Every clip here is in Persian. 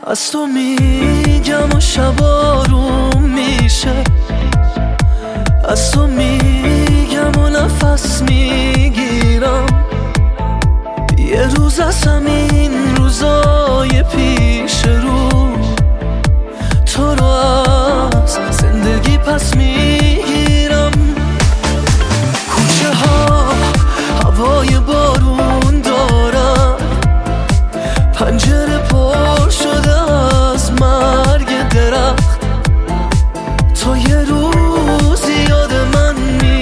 از تو میگم و شبا روم میشه، از تو میگم و نفس میگیرم. یه روز از همین روزای پیش رو تو رو از زندگی پس میگیرم. کوچه ها هوای بارون دارن، پنجره پر شده از مرگ درخت. تو یه روزی یاد من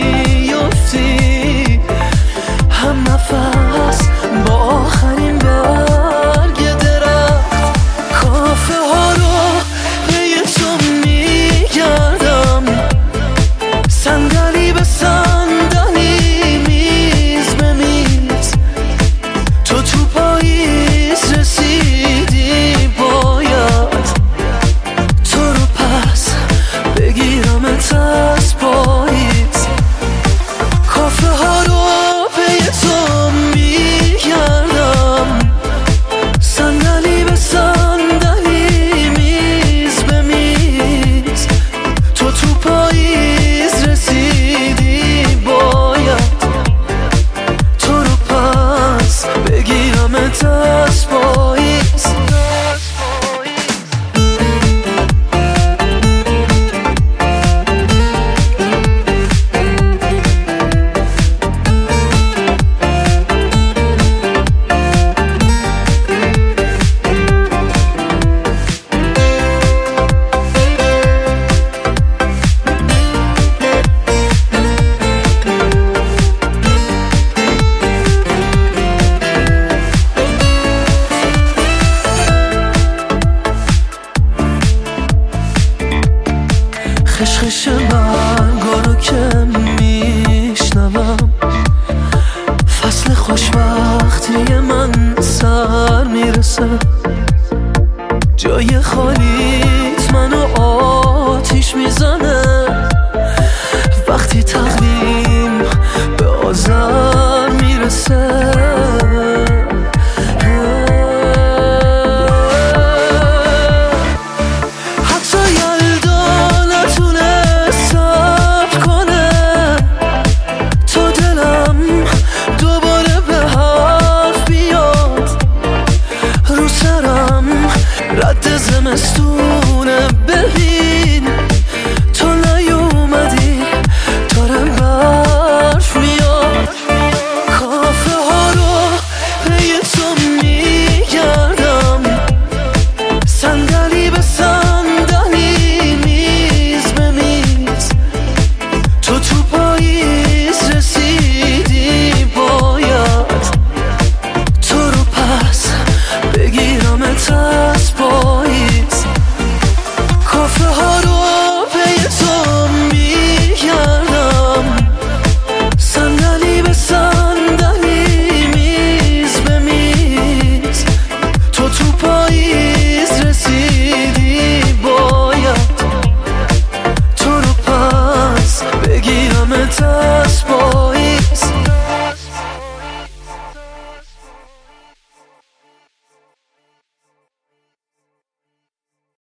میفتی، هم نفس با آخرین برگ درخت. کافه ها رو پی تو میگردم، صندلی به صندلی، میز به میز. تو پاییز رسیدی، باید تو رو پس بگیرمت از پاییز. کافه ها رو پی تو میگردم، صندلی به صندلی، میز به میز. تو پاییز رسیدی، باید تو رو پس بگیرمت از پاییز. خشخش برگا رو که میشنوم، فصل خوشبختی من سر میرسه. جای خالیت منو آتیش میزنه، وقتی تقدیم به آذر میرسه. Rad zamiast tu